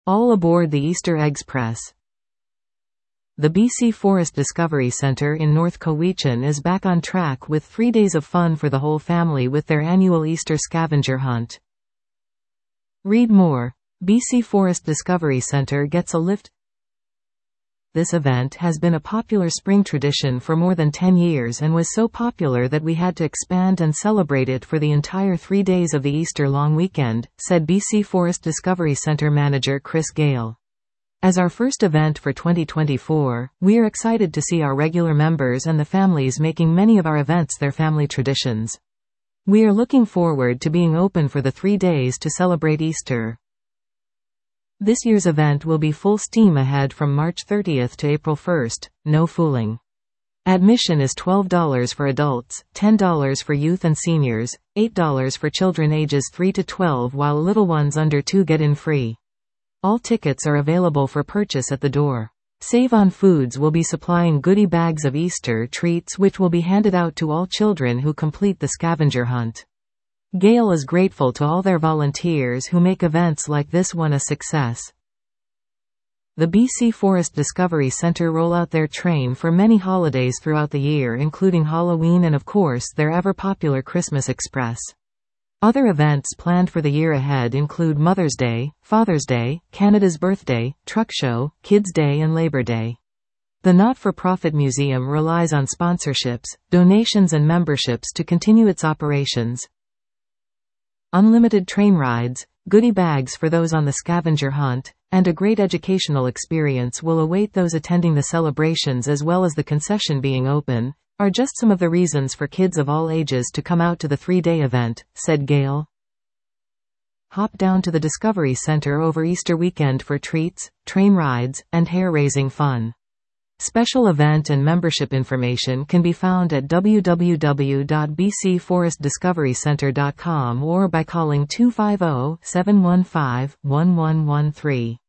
All aboard the Easter Express. The BC Forest Discovery Centre in North Cowichan is back on track with 3 days of fun for the whole family with their annual Easter scavenger hunt. Read more. BC Forest Discovery Centre gets a lift. This event has been a popular spring tradition for more than 10 years and was so popular that we had to expand and celebrate it for the entire 3 days of the Easter long weekend, said BC Forest Discovery Centre manager Chris Gale. As our first event for 2024, we are excited to see our regular members and the families making many of our events their family traditions. We are looking forward to being open for the 3 days to celebrate Easter. This year's event will be full steam ahead from March 30th to April 1st, no fooling. Admission is $12 for adults, $10 for youth and seniors, $8 for children ages 3 to 12 while little ones under 2 get in free. All tickets are available for purchase at the door. Save On Foods will be supplying goodie bags of Easter treats which will be handed out to all children who complete the scavenger hunt. Gale is grateful to all their volunteers who make events like this one a success. The BC Forest Discovery Centre roll out their train for many holidays throughout the year including Halloween and of course their ever-popular Christmas Express. Other events planned for the year ahead include Mother's Day, Father's Day, Canada's Birthday, Truck Show, Kids' Day and Labor Day. The not-for-profit museum relies on sponsorships, donations and memberships to continue its operations. Unlimited train rides, goodie bags for those on the scavenger hunt, and a great educational experience will await those attending the celebrations as well as the concession being open, are just some of the reasons for kids of all ages to come out to the 3-day event, said Gale. Hop down to the Discovery Centre over Easter weekend for treats, train rides, and hair-raising fun. Special event and membership information can be found at www.bcforestdiscoverycentre.com or by calling 250-715-1113.